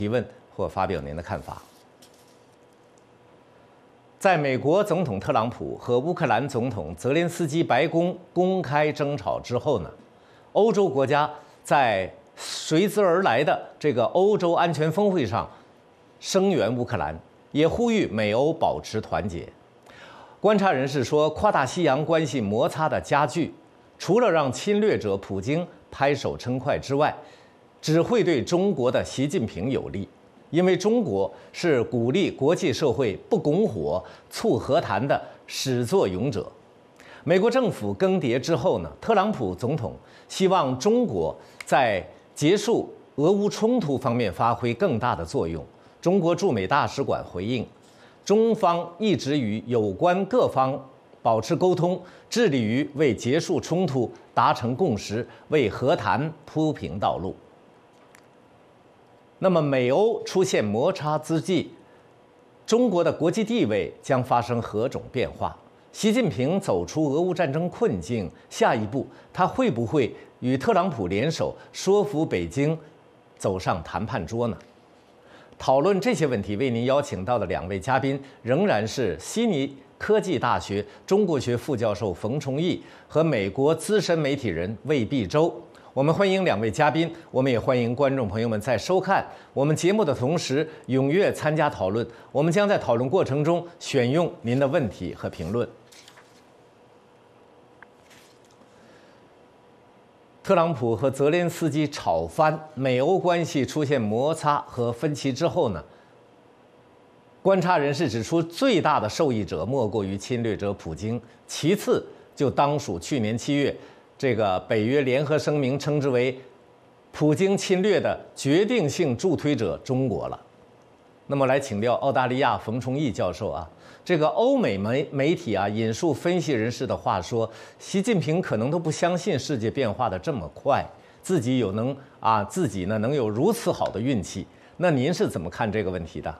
提问或发表您的看法。在美国总统特朗普和乌克兰总统泽连斯基白宫公开争吵之后呢，欧洲国家在随之而来的这个欧洲安全峰会上声援乌克兰，也呼吁美欧保持团结。观察人士说，跨大西洋关系摩擦的加剧，除了让侵略者普京拍手称快之外，只会对中国的习近平有利，因为中国是鼓励国际社会不拱火、促和谈的始作俑者。美国政府更迭之后呢，特朗普总统希望中国在结束俄乌冲突方面发挥更大的作用。中国驻美大使馆回应，中方一直与有关各方保持沟通，致力于为结束冲突达成共识，为和谈铺平道路。那么，美欧出现摩擦之际，中国的国际地位将发生何种变化？习近平走出俄乌战争困境，下一步他会不会与特朗普联手说服北京走上谈判桌呢？讨论这些问题，为您邀请到的两位嘉宾仍然是悉尼科技大学中国学副教授冯崇义和美国资深媒体人魏必洲。我们欢迎两位嘉宾，我们也欢迎观众朋友们在收看我们节目的同时踊跃参加讨论。我们将在讨论过程中选用您的问题和评论。特朗普和泽连斯基吵翻，美欧关系出现摩擦和分歧之后呢，观察人士指出，最大的受益者莫过于侵略者普京，其次就当属去年7月。这个北约联合声明称之为普京侵略的决定性助推者中国了。那么来请教澳大利亚冯崇义教授啊，这个欧美媒体啊引述分析人士的话说，习近平可能都不相信世界变化的这么快，自己呢能有如此好的运气。那您是怎么看这个问题的？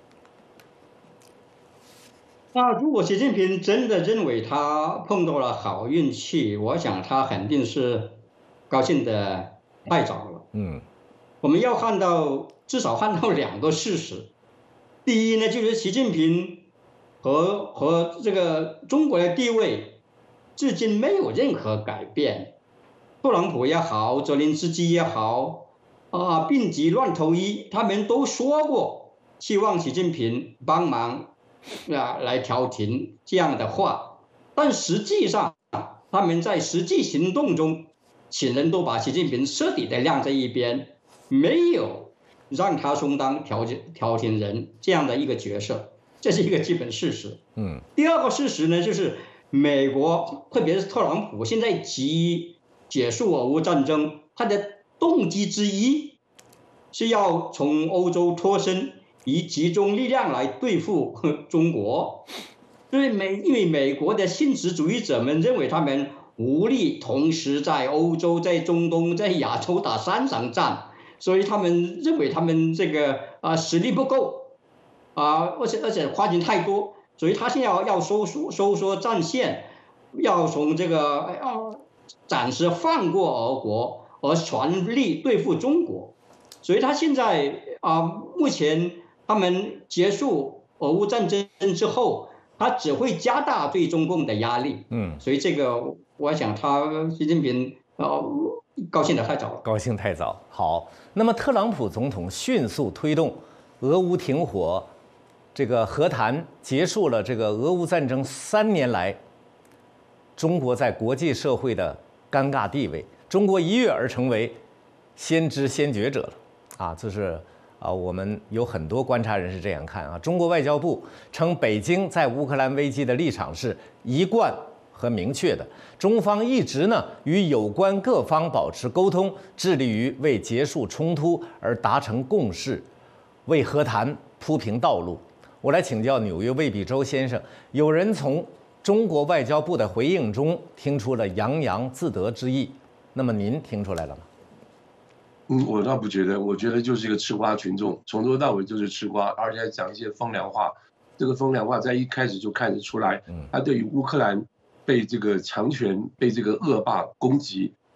那如果习近平真的认为他碰到了好运气，我想他肯定是高兴的太早了。我们要至少看到两个事实。第一呢，就是习近平和这个中国的地位至今没有任何改变。特朗普也好，泽连斯基也好，病急乱投医，他们都说过希望习近平帮忙来调停这样的话，但实际上他们在实际行动中，显然都把习近平彻底的晾在一边，没有让他充当调停人这样的一个角色，这是一个基本事实。第二个事实呢，就是美国特别是特朗普现在急于结束俄乌战争，他的动机之一是要从欧洲脱身，以集中力量来对付中国。因为美国的现实主义者们认为他们无力同时在欧洲、在中东、在亚洲打3场战，所以他们认为他们这个实力不够而且花钱太多，所以他现在要收缩战线，要从这个暂时放过俄国，而全力对付中国。所以他现在目前他们结束俄乌战争之后，他只会加大对中共的压力。所以这个我想习近平高兴得太早了。 高兴太早。好，那么特朗普总统迅速推动俄乌停火，这个和谈结束了这个俄乌战争3年来中国在国际社会的尴尬地位，中国一跃而成为先知先觉者了就是我们有很多观察人是这样看中国外交部称，北京在乌克兰危机的立场是一贯和明确的，中方一直呢与有关各方保持沟通，致力于为结束冲突而达成共识，为和谈铺平道路。我来请教纽约魏必洲先生，有人从中国外交部的回应中听出了洋洋自得之意，那么您听出来了吗？ 我倒不觉得，我觉得就是一个吃瓜群众，从头到尾就是吃瓜，而且还讲一些风凉话。这个风凉话在一开始就看得出来，他对于乌克兰被这个强权、被这个恶霸攻击，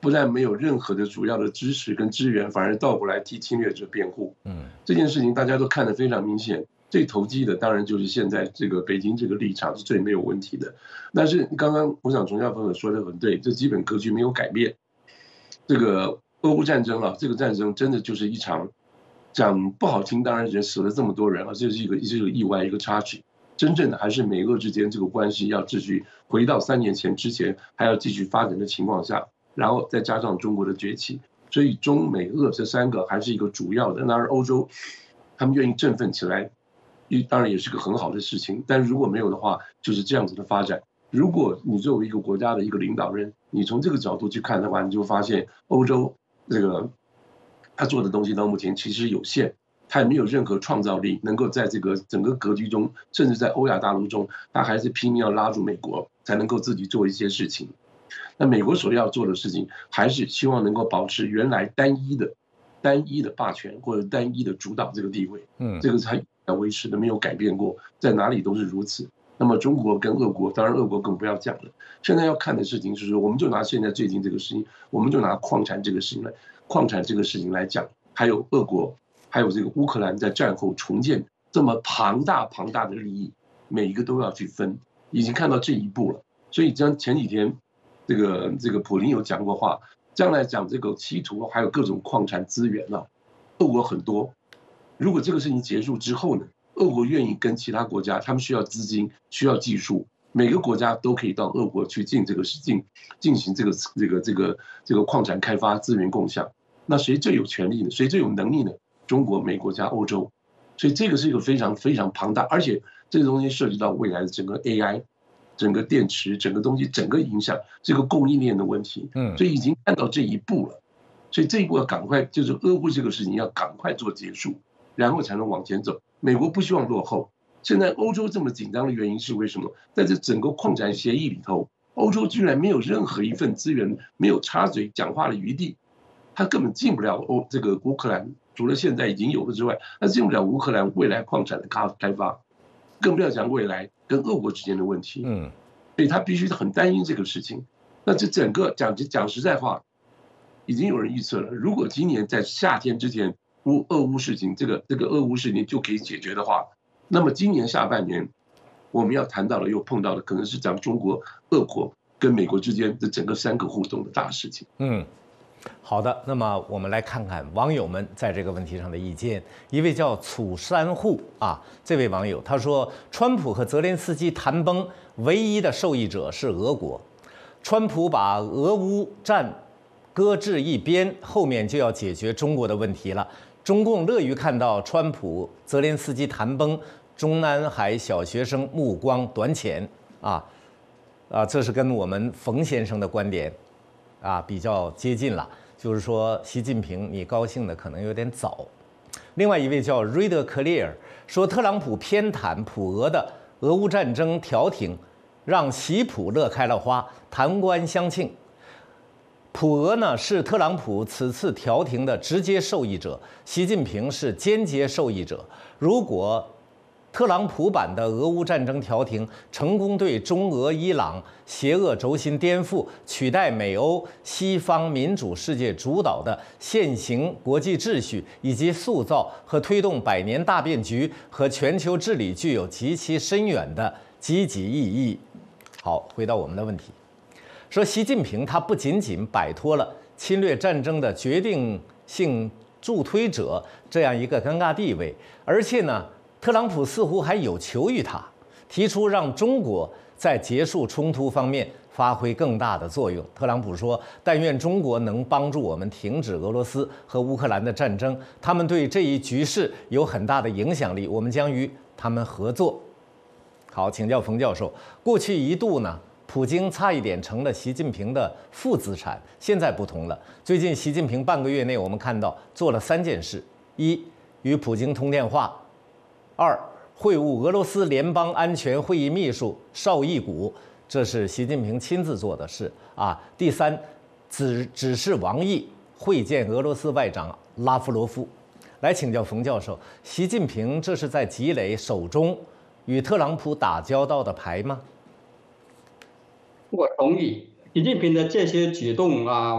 不但没有任何的主要的支持跟支援，反而倒过来替侵略者辩护。这件事情大家都看得非常明显。最投机的当然就是现在这个北京这个立场是最没有问题的。但是刚刚我想钟教授说的很对，这基本格局没有改变。这个俄乌战争啊，这个战争真的就是一场，讲不好听，当然人死了这么多人啊，这是一个意外，一个插曲。真正的还是美俄之间这个关系要继续回到3年前之前，还要继续发展的情况下，然后再加上中国的崛起，所以中美俄这3个还是一个主要的。当然欧洲他们愿意振奋起来，当然也是个很好的事情。但如果没有的话，就是这样子的发展。如果你作为一个国家的一个领导人，你从这个角度去看的话，你就发现欧洲这个他做的东西到目前其实有限，他也没有任何创造力，能够在这个整个格局中，甚至在欧亚大陆中，他还是拼命要拉住美国，才能够自己做一些事情。那美国所要做的事情，还是希望能够保持原来单一的霸权或者单一的主导这个地位，这个才维持的，没有改变过，在哪里都是如此。那么中国跟俄国，当然俄国更不要讲了。现在要看的事情是说，我们就拿现在最近这个事情，我们就拿矿产这个事情来讲，还有俄国，还有这个乌克兰在战后重建这么庞大的利益，每一个都要去分，已经看到这一步了。所以前几天这个普林有讲过话，将来讲这个稀土还有各种矿产资源啊，俄国很多。如果这个事情结束之后呢，俄国愿意跟其他国家，他们需要资金，需要技术，每个国家都可以到俄国去进行这个矿产开发、资源共享。那谁最有权利呢？谁最有能力呢？中国、美国加欧洲。所以这个是一个非常非常庞大，而且这个东西涉及到未来的整个 AI、整个电池、整个东西、整个影响这个供应链的问题。所以已经看到这一步了。所以这一步要赶快，就是俄乌这个事情要赶快做结束，然后才能往前走。美国不希望落后。现在欧洲这么紧张的原因是为什么？在这整个矿产协议里头，欧洲居然没有任何一份资源，没有插嘴讲话的余地，他根本进不了这个乌克兰，除了现在已经有的之外，他进不了乌克兰未来矿产的开发，更不要讲未来跟俄国之间的问题。所以他必须很担心这个事情。那这整个讲实在话，已经有人预测了，如果今年在夏天之前俄乌事情这个俄乌事情就可以解决的话，那么今年下半年我们要谈到了又碰到了可能是讲中国、俄国跟美国之间的整个3个互动的大事情。 好的，那么我们来看看网友们在这个问题上的意见。一位叫楚山户这位网友他说，川普和泽连斯基谈崩，唯一的受益者是俄国。川普把俄乌战搁置一边，后面就要解决中国的问题了。中共乐于看到川普、泽连斯基谈崩，中南海小学生目光短浅这是跟我们冯先生的观点比较接近了，就是说习近平你高兴的可能有点早。另外一位叫 Reader Clear 说，特朗普偏袒普俄的俄乌战争调停，让习普乐开了花，谈官相庆。普俄呢是特朗普此次调停的直接受益者，习近平是间接受益者。如果特朗普版的俄乌战争调停成功对中俄伊朗邪恶轴心颠覆，取代美欧西方民主世界主导的现行国际秩序，以及塑造和推动100年大变局和全球治理，具有极其深远的积极意义。好，回到我们的问题，说习近平他不仅仅摆脱了侵略战争的决定性助推者这样一个尴尬地位，而且呢，特朗普似乎还有求于他，提出让中国在结束冲突方面发挥更大的作用。特朗普说，但愿中国能帮助我们停止俄罗斯和乌克兰的战争，他们对这一局势有很大的影响力，我们将与他们合作。好，请教冯教授，过去一度呢，普京差一点成了习近平的负资产，现在不同了。最近习近平半个月内，我们看到做了3件事：一，与普京通电话；二，会晤俄罗斯联邦安全会议秘书绍伊古，这是习近平亲自做的事第三，指示王毅会见俄罗斯外长拉夫罗夫。来请教冯教授，习近平这是在积累手中与特朗普打交道的牌吗？我同意，习近平的这些举动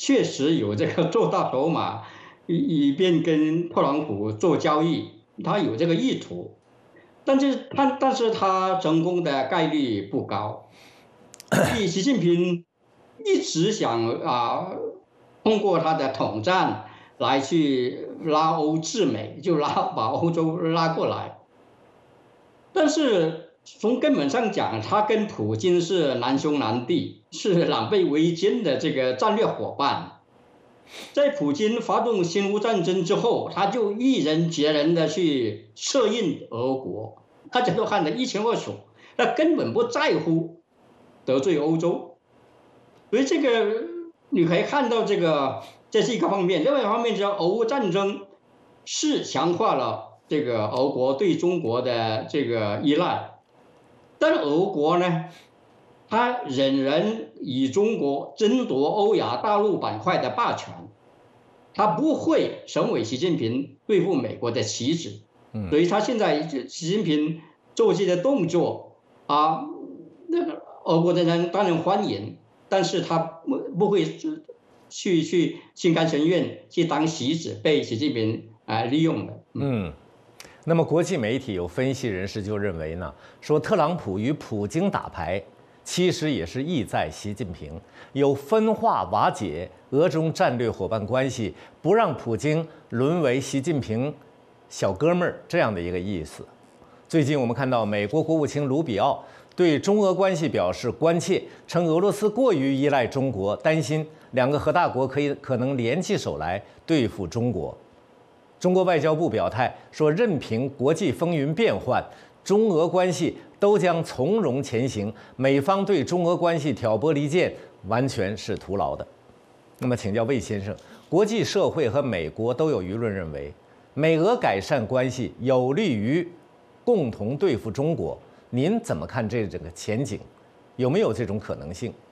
确实有这个做大筹码，以便跟特朗普做交易，他有这个意图，但是他成功的概率不高。习近平一直想通过他的统战来去拉欧制美，就把欧洲拉过来。但是从根本上讲，他跟普京是难兄难弟，是狼狈为奸的这个战略伙伴。在普京发动新乌战争之后，他就一人接人的去策应俄国，大家都看得一清二楚，他根本不在乎得罪欧洲。所以这个你可以看到，这是一个方面。另外一方面，俄乌战争是强化了这个俄国对中国的这个依赖。但俄国呢，他仍然与中国争夺欧亚大陆板块的霸权，他不会成为习近平对付美国的棋子。所以他现在习近平做这些动作那个俄国的人当然欢迎，但是他不会去心甘情愿去当棋子，被习近平利用的。 那么国际媒体有分析人士就认为呢，说特朗普与普京打牌，其实也是意在习近平，有分化瓦解俄中战略伙伴关系，不让普京沦为习近平小哥们儿这样的一个意思。最近我们看到美国国务卿卢比奥对中俄关系表示关切，称俄罗斯过于依赖中国，担心两个核大国可能联起手来对付中国。中国外交部表态说，任凭国际风云变幻，中俄关系都将从容前行，美方对中俄关系挑拨离间完全是徒劳的。那么请教魏先生，国际社会和美国都有舆论认为，美俄改善关系有利于共同对付中国，您怎么看这整个前景？有没有这种可能性？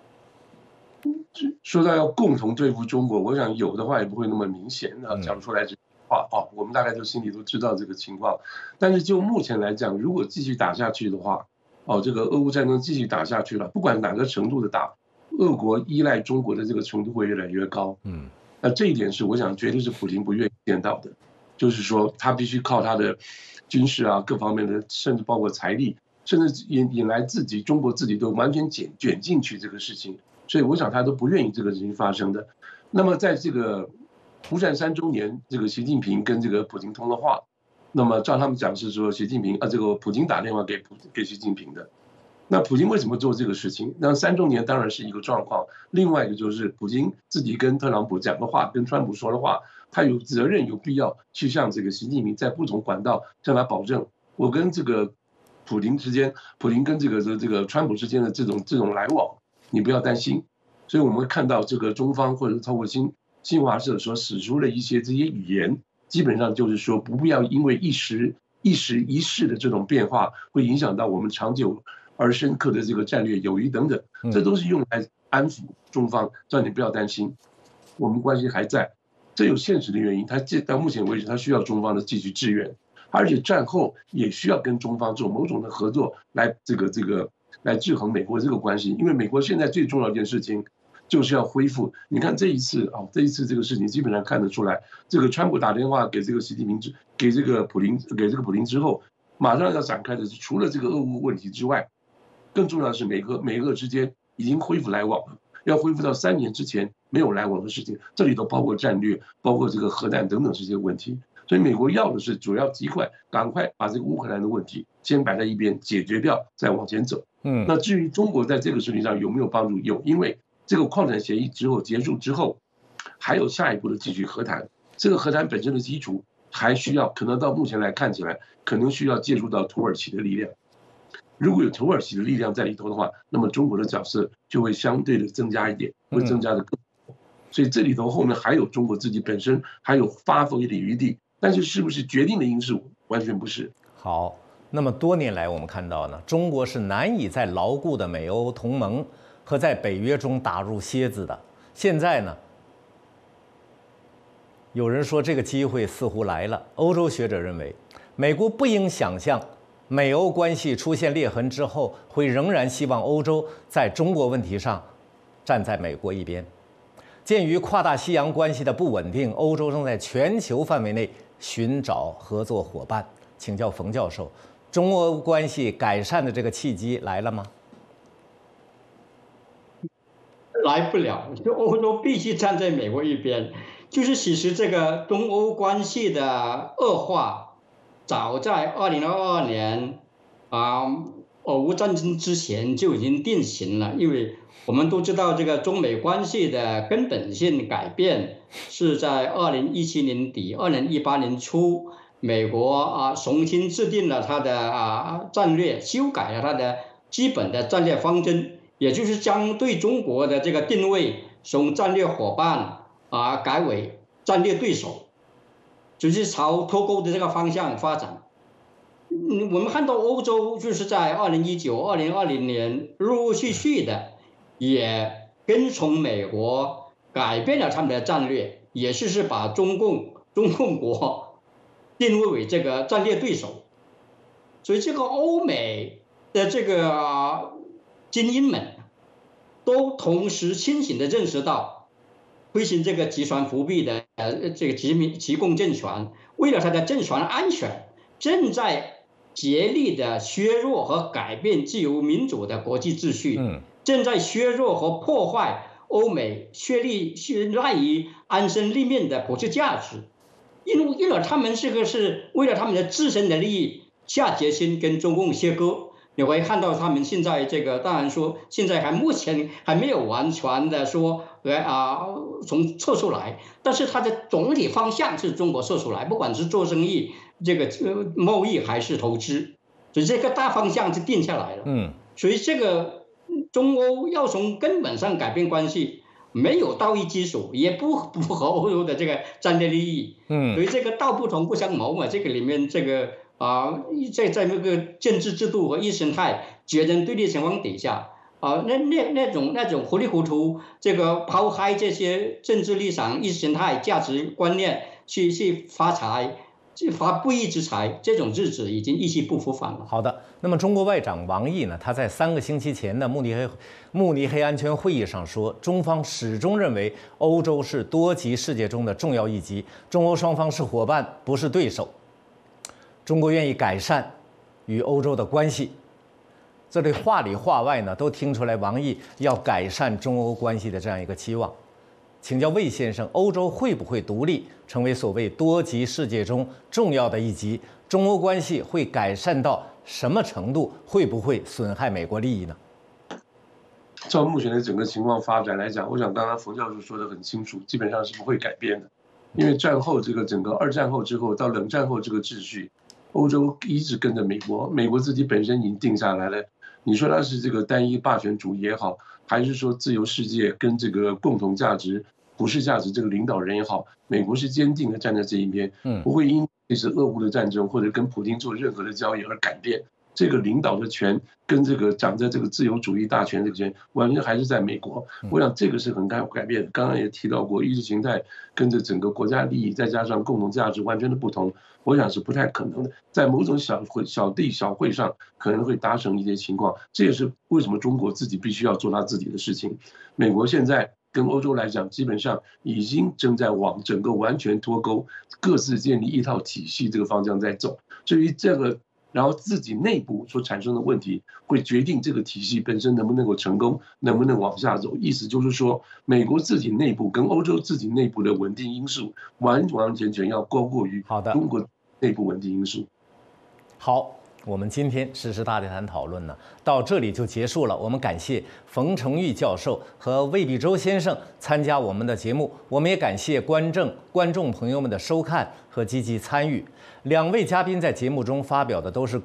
说到要共同对付中国，我想有的话也不会那么明显讲出来这话我们大概就心里都知道这个情况。但是就目前来讲，如果继续打下去的话，这个俄乌战争继续打下去了，不管哪个程度的打，俄国依赖中国的这个程度会越来越高。那这一点是我想绝对是普京不愿意见到的，就是说他必须靠他的军事各方面的，甚至包括财力，甚至引来中国自己都完全卷进去这个事情。所以我想他都不愿意这个事情发生的。那么在这个乌战3周年，这个习近平跟这个普京通了话，那么照他们讲是说习近平这个普京打电话给习近平的。那普京为什么做这个事情？那3周年当然是一个状况，另外一个就是普京自己跟特朗普讲的话，跟川普说的话，他有责任有必要去向这个习近平在不同管道向他保证，我跟这个普京跟这个川普之间的这种来往，你不要担心。所以我们会看到这个中方或者透过新华社所使出的这些语言，基本上就是说不要因为一时一事的这种变化，会影响到我们长久而深刻的这个战略友谊等等，这都是用来安抚中方，叫你不要担心，我们关系还在。这有现实的原因，他到目前为止他需要中方的继续支援，而且战后也需要跟中方做某种的合作来来制衡美国这个关系，因为美国现在最重要的一件事情就是要恢复。你看这一次这个事情基本上看得出来，这个川普打电话给这个习近平给这个普林之后，马上要展开的是除了这个俄乌问题之外，更重要的是美俄之间已经恢复来往了，要恢复到3年之前没有来往的事情，这里头包括战略，包括这个核弹等等这些问题。所以美国要的是主要赶快把这个乌克兰的问题先摆在一边解决掉，再往前走。那至于中国在这个事情上有没有帮助？有，因为这个矿产协议结束之后，还有下一步的继续和谈。这个和谈本身的基础还需要，可能到目前来看起来，可能需要介入到土耳其的力量。如果有土耳其的力量在里头的话，那么中国的角色就会相对的增加一点，会增加的更多。所以这里头后面还有中国自己本身还有发挥的余地，但是是不是决定的因素，完全不是。 好，那么多年来我们看到呢，中国是难以在牢固的美欧同盟和在北约中打入楔子的。现在呢，有人说这个机会似乎来了。欧洲学者认为，美国不应想象美欧关系出现裂痕之后，会仍然希望欧洲在中国问题上站在美国一边。 鉴于跨大西洋关系的不稳定，欧洲正在全球范围内寻找合作伙伴。请教冯教授，中欧关系改善的这个契机来了吗？ 来不了，就欧洲必须站在美国一边。就是其实这个中欧关系的恶化，早在2022年俄乌战争之前就已经定型了。因为我们都知道，这个中美关系的根本性改变是在2017年底、2018年初，美国重新制定了它的战略，修改了它的基本的战略方针，也就是将对中国的这个定位从战略伙伴改为战略对手，就是朝脱钩的这个方向发展。我们看到欧洲就是在2019、2020年陆陆续续的也跟从美国改变了他们的战略，也是把中共国定位为这个战略对手。所以这个欧美的这个精英们都同时清醒地认识到，推行这个集权复辟的这个集共政权，为了他的政权安全，正在竭力的削弱和改变自由民主的国际秩序，正在削弱和破坏欧美赖于安身立命的普世价值，因为他们这个是为了他们的自身的利益下决心跟中共切割。你会看到他们现在这个，当然说现在目前还没有完全的说从撤出来，但是它的总体方向是中国撤出来，不管是做生意、这个贸易还是投资，所以这个大方向就定下来了。所以这个中欧要从根本上改变关系，没有道义基础，也不符合欧洲的这个战略利益。所以这个道不同不相谋嘛，这个里面这个。在那个政治制度和意识形态截然对立情况底下，那种糊里糊涂，这个抛开这些政治立场、意识形态、价值观念去发财、去发不义之财，这种日子已经一去不复返了。 好的，那么中国外长王毅呢？他在3个星期前的慕尼黑安全会议上说，中方始终认为欧洲是多极世界中的重要一极，中欧双方是伙伴，不是对手。中国愿意改善与欧洲的关系，这里话里话外呢，都听出来王毅要改善中欧关系的这样一个期望。请教魏先生，欧洲会不会独立，成为所谓多极世界中重要的一极？中欧关系会改善到什么程度？会不会损害美国利益呢？ 照目前的整个情况发展来讲，我想刚刚冯教授说的很清楚，基本上是不会改变的。因为战后这个整个2战后之后到冷战后这个秩序，欧洲一直跟着美国，美国自己本身已经定下来了。你说它是这个单一霸权主义也好，还是说自由世界跟这个共同价值、普世价值这个领导人也好，美国是坚定的站在这一边，不会因为是俄乌的战争或者跟普丁做任何的交易而改变。这个领导的权跟这个掌在这个自由主义大权这个权，完全还是在美国。我想这个是很改变的。刚刚也提到过，意识形态跟着整个国家利益，再加上共同价值完全的不同，我想是不太可能的。在某种小会上可能会达成一些情况，这也是为什么中国自己必须要做他自己的事情。美国现在跟欧洲来讲，基本上已经正在往整个完全脱钩、各自建立一套体系这个方向在走。至于这个，然后自己内部所产生的问题，会决定这个体系本身能不能够成功，能不能往下走。意思就是说，美国自己内部跟欧洲自己内部的稳定因素，完全要高过于中国内部稳定因素。 好，我们今天时事大对谈讨论呢，到这里就结束了。我们感谢冯承玉教授和魏必洲先生参加我们的节目，我们也感谢观众朋友们的收看和积极参与。2位嘉宾在节目中发表的都是